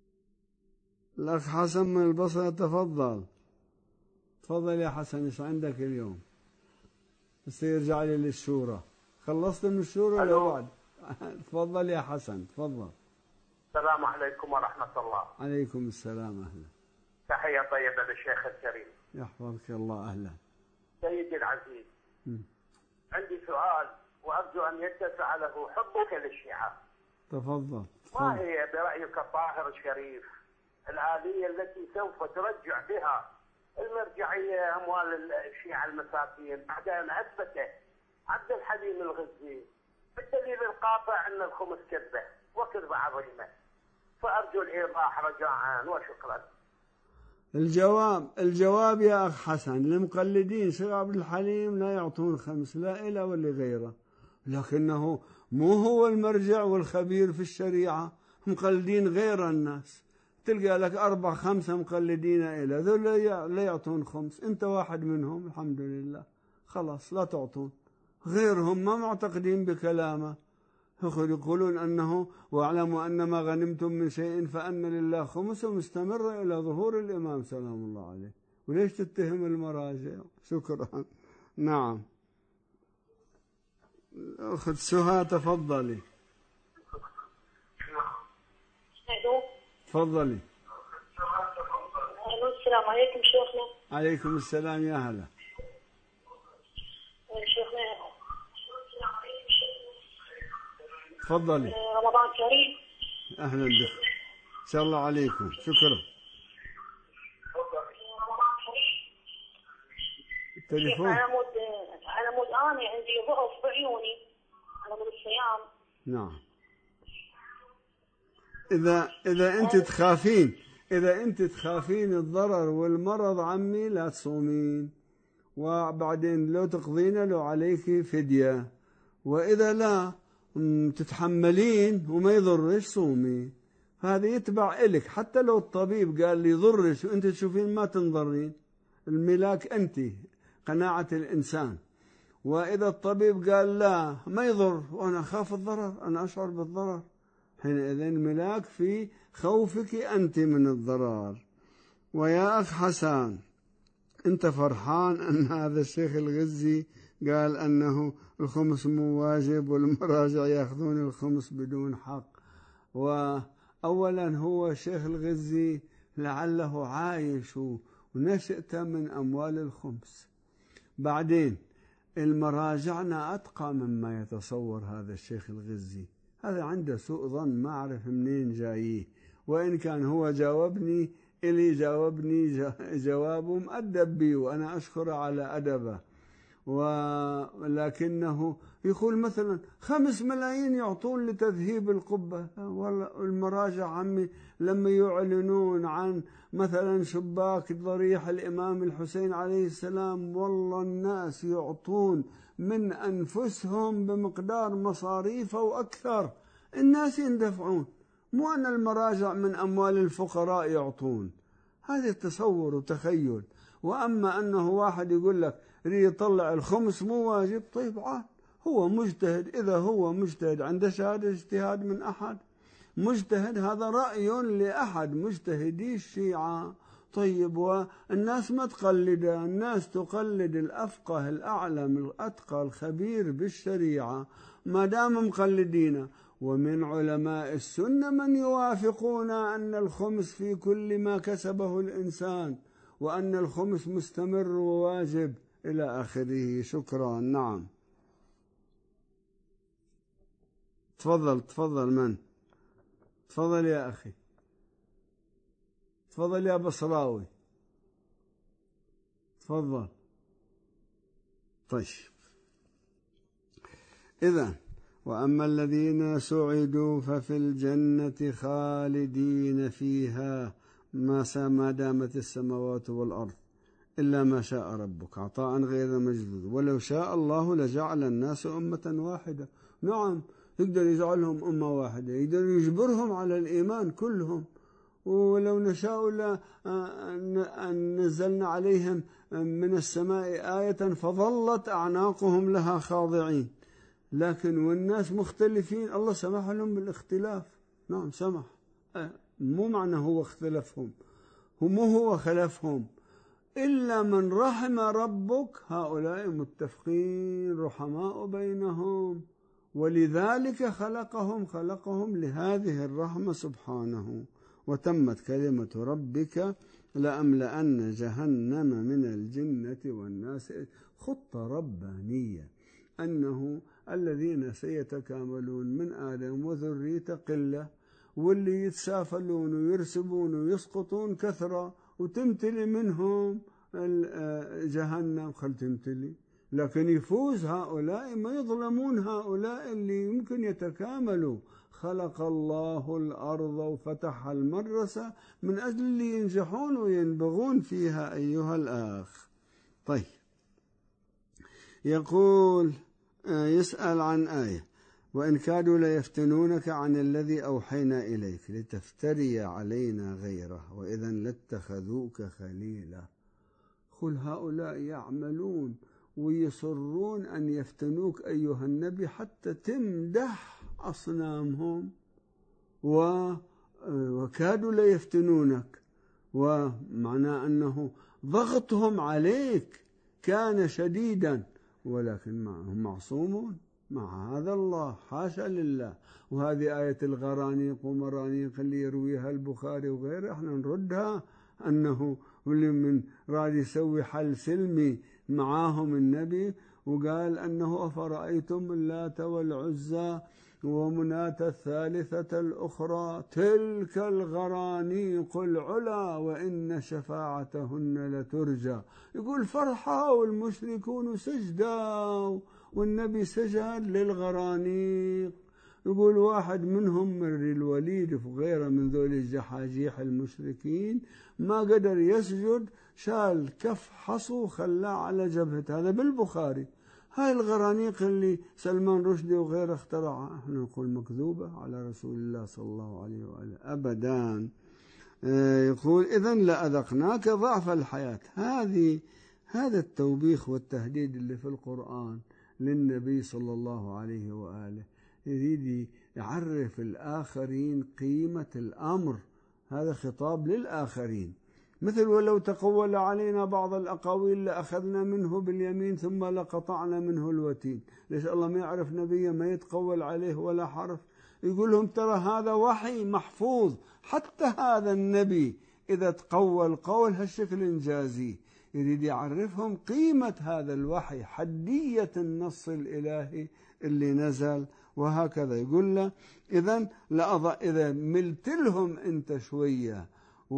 الأخ حسن من البصرة، تفضل. تفضل يا حسن، إيش عندك اليوم؟ بس يرجع لي للشورى. خلصت من الشورى ولا بعد؟ تفضل يا حسن، تفضل. السلام عليكم ورحمة الله. عليكم السلام، أهلا. تحية طيبة للشيخ الكريم. يحفظك الله، أهلا. سيدي العزيز، عندي سؤال وأرجو أن يتسع له حبك للشيعة. تفضل. ما هي برأيك الطاهر الشريف الآلية التي سوف ترجع بها المرجعية أموال الشيعة المساكين بعد أن أثبته عبد الحليم الغزي بالدليل القاطع أن الخمس كذبة وكذبة عظيمة؟ فأرجو الإيضاح رجاء وشكرا. الجواب يا أخ حسن، المقلدين شيخ عبد الحليم لا يعطون خمس، لا إله ولا غيره، لكنه مو هو المرجع والخبير في الشريعة. مقلدين غير الناس، تلقى لك 4 5 مقلدين إلى ذول لا يعطون خمس، أنت واحد منهم الحمد لله، خلاص لا تعطون. غيرهم ما معتقدين بكلامه، يقولون أنه واعلموا أن ما غنمتم من شيء فأن لله خمسه مستمر إلى ظهور الإمام سلام الله عليه. وليش تتهم المراجع؟ شكرا. نعم. أخت سهى، تفضلي. تفضلي. السلام عليكم شيخنا. عليكم السلام، يا هلا. شيخنا تفضلي. رمضان كريم. أهلا بك، إن شاء الله عليكم، شكرا. التليفون على مود أنا عندي ضعف بعيوني على مود الصيام. نعم. إذا أنت تخافين الضرر والمرض عمي لا تصومين، وبعدين لو تقضين له عليك فدية، وإذا لا تتحملين وما يضرش صومي. هذا يتبع إلك، حتى لو الطبيب قال لي يضرش وأنت تشوفين ما تنضرين، الملاك أنت، قناعة الإنسان. وإذا الطبيب قال لا ما يضر وأنا أخاف الضرر، أنا أشعر بالضرر، حينئذ الملاك في خوفك أنت من الضرر. ويا أخ حسن، أنت فرحان أن هذا الشيخ الغزي قال أنه الخمس مو واجب والمراجع يأخذون الخمس بدون حق. وأولا هو الشيخ الغزي لعله عايش ونشأت من أموال الخمس. بعدين المراجعنا أتقى مما يتصور هذا الشيخ الغزي، هذا عنده سوء ظن ما أعرف منين جايه. وإن كان هو جاوبني جواب مؤدب بي وأنا أشكر على أدبه، ولكنه يقول مثلا 5 ملايين يعطون لتذهيب القبة. والمراجع عمي لما يعلنون عن مثلا شباك ضريح الإمام الحسين عليه السلام، والله الناس يعطون من أنفسهم بمقدار مصاريفه وأكثر، الناس يندفعون، مو أن المراجع من أموال الفقراء يعطون. هذا تصور وتخيل. وأما أنه واحد يقول لك يطلع الخمس مو واجب، طيب عاد هو مجتهد، إذا هو مجتهد عنده شهادة اجتهاد من أحد مجتهد، هذا رأي لأحد مجتهدي الشيعة. طيب والناس ما تقلده، الناس تقلد الأفقه الأعلم الأتقى الخبير بالشريعة ما دام مقلدين. ومن علماء السنة من يوافقون أن الخمس في كل ما كسبه الإنسان، وأن الخمس مستمر وواجب إلى آخره. شكرا. نعم. تفضل من؟ تفضل يا أخي، تفضل يا بصراوي، تفضل. طيب، إذن وأما الذين سعدوا ففي الجنة خالدين فيها ما دامت السماوات والأرض إلا ما شاء ربك عطاء غير مجدود، ولو شاء الله لجعل الناس أمة واحدة. نعم، يقدر يجعلهم أمة واحدة، يقدر يجبرهم على الإيمان كلهم، ولو نشاء أن نزلنا عليهم من السماء آية فظلت أعناقهم لها خاضعين. لكن والناس مختلفين، الله سمح لهم بالاختلاف. نعم سمح، مو معنى هو اختلفهم، هم هو خلفهم إلا من رحم ربك، هؤلاء متفقين رحماء بينهم، ولذلك خلقهم لهذه الرحمة سبحانه. وتمت كلمة ربك لأملأن جهنم من الجنة والناس. خطة ربانية أنه الذين سيتكاملون من آدم وذريته قلة، واللي يتسافلون ويرسبون ويسقطون كثرة، وتمتلي منهم جهنم خل تمتلي، لكن يفوز هؤلاء، ما يظلمون هؤلاء اللي يمكن يتكاملوا. خلق الله الأرض وفتح المدرسة من أجل اللي ينجحون وينبغون فيها أيها الأخ. طيب، يقول يسأل عن آية: وإن كادوا ليفتنونك عن الذي أوحينا إليك لتفتري علينا غيره وإذا لاتخذوك خليلا. قل هؤلاء يعملون ويصرون أن يفتنوك أيها النبي حتى تمدح أصنامهم، وكادوا ليفتنونك، ومعنى أنه ضغطهم عليك كان شديدا، ولكن هم معصومون مع هذا الله، حاشا لله. وهذه آية الغرانيق ومرانيق اللي يرويها البخاري وغيره، احنا نردها أنه اللي من راد يسوي حل سلمي معاهم النبي، وقال أنه أفرأيتم اللات والعزى ومناة الثالثة الأخرى تلك الغرانيق العلا وإن شفاعتهن لترجى. يقول فرحة والمشركون سجدا، والنبي سجد للغرانيق. يقول واحد منهم من الوليد وغيره من ذول الجحاجيح المشركين ما قدر يسجد، شال كف حصو خلاه على جبهته، هذا بالبخاري. هاي الغرانيق اللي سلمان رشدي وغيره اخترعها، احنا نقول مكذوبة على رسول الله صلى الله عليه وآله أبدا. يقول إذن لأذقناك ضعف الحياة. هذا التوبيخ والتهديد اللي في القرآن للنبي صلى الله عليه وآله، يريد يعرف الآخرين قيمة الأمر. هذا خطاب للآخرين، مثل ولو تقول علينا بعض الأقاويل لأخذنا منه باليمين ثم لقطعنا منه الوتين. ليش الله ما يعرف نبيه ما يتقول عليه ولا حرف؟ يقول لهم ترى هذا وحي محفوظ، حتى هذا النبي إذا تقول قول هالشكل إنجازي. يريد يعرفهم قيمة هذا الوحي، حدية النص الإلهي اللي نزل. وهكذا يقول له إذا ملت لهم أنت شوية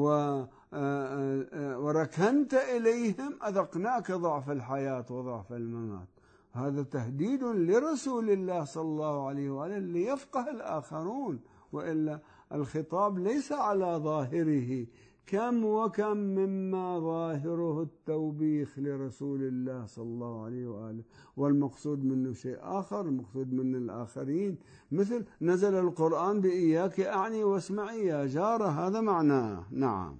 وركنت إليهم أذقناك ضعف الحياة وضعف الممات. هذا تهديد لرسول الله صلى الله عليه وآله ليفقه الآخرون، وإلا الخطاب ليس على ظاهره. كم وكم مما ظاهره التوبيخ لرسول الله صلى الله عليه وآله، والمقصود منه شيء آخر، المقصود من الآخرين. مثل نزل القرآن بإياك أعني واسمعي يا جارة، هذا معناه. نعم.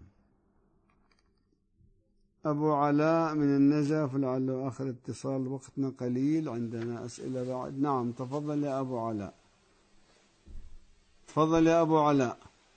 أبو علاء من النجف، لعله آخر اتصال، وقتنا قليل، عندنا أسئلة بعد. نعم تفضل يا أبو علاء، تفضل يا أبو علاء،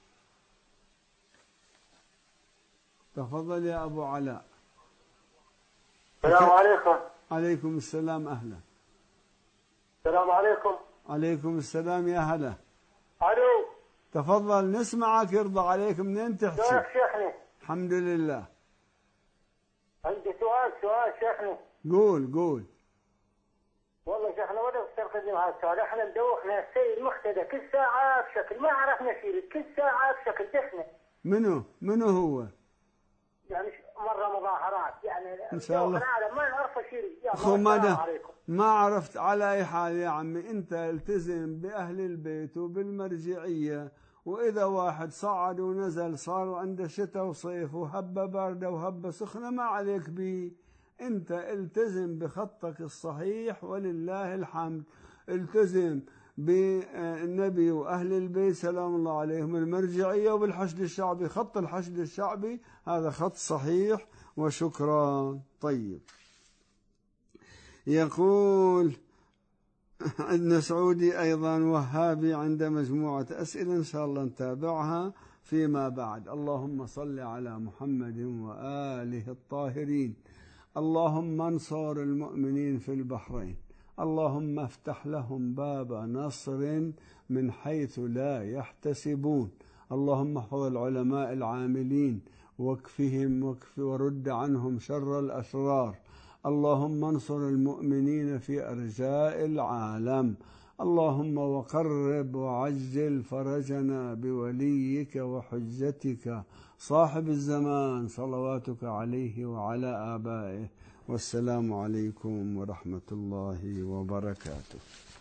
تفضل يا أبو علاء. السلام عليكم. عليكم السلام، أهلا. السلام عليكم. عليكم السلام، يا هلا. ألو، تفضل نسمعك، يرضى عليك. منين تحكي؟ كيف شيخنا؟ الحمد لله. عندي سؤال شيخنا. قول. والله شيخنا ولا بسترقدني مع السؤال، احنا مدوخنا السيد مختدى كل ساعة بشكل ما عرفنا شيء، كل ساعة بشكل دفنة. منو هو؟ يعني مرة مظاهرات، يعني إن شاء الله ما نعرف شيء. ما عرفت. على أي حال يا عمي، أنت التزم بأهل البيت وبالمرجعية، وإذا واحد صعد ونزل صار عنده شتاء وصيف وهبة باردة وهبة سخنة ما عليك بيه. أنت التزم بخطك الصحيح ولله الحمد. التزم بالنبي وأهل البيت سلام الله عليهم، المرجعية وبالحشد الشعبي. خط الحشد الشعبي هذا خط صحيح، وشكرا. طيب، يقول عندنا سعودي أيضا وهابي عنده مجموعة أسئلة إن شاء الله نتابعها. فيما بعد. اللهم صل على محمد وآله الطاهرين. اللهم انصر المؤمنين في البحرين. اللهم افتح لهم باب نصر من حيث لا يحتسبون. اللهم احفظ العلماء العاملين واكفهم ورد عنهم شر الأشرار. اللهم انصر المؤمنين في أرجاء العالم. اللهم وقرب وعجل فرجنا بوليك وحجتك صاحب الزمان صلواتك عليه وعلى آبائه. والسلام عليكم ورحمة الله وبركاته.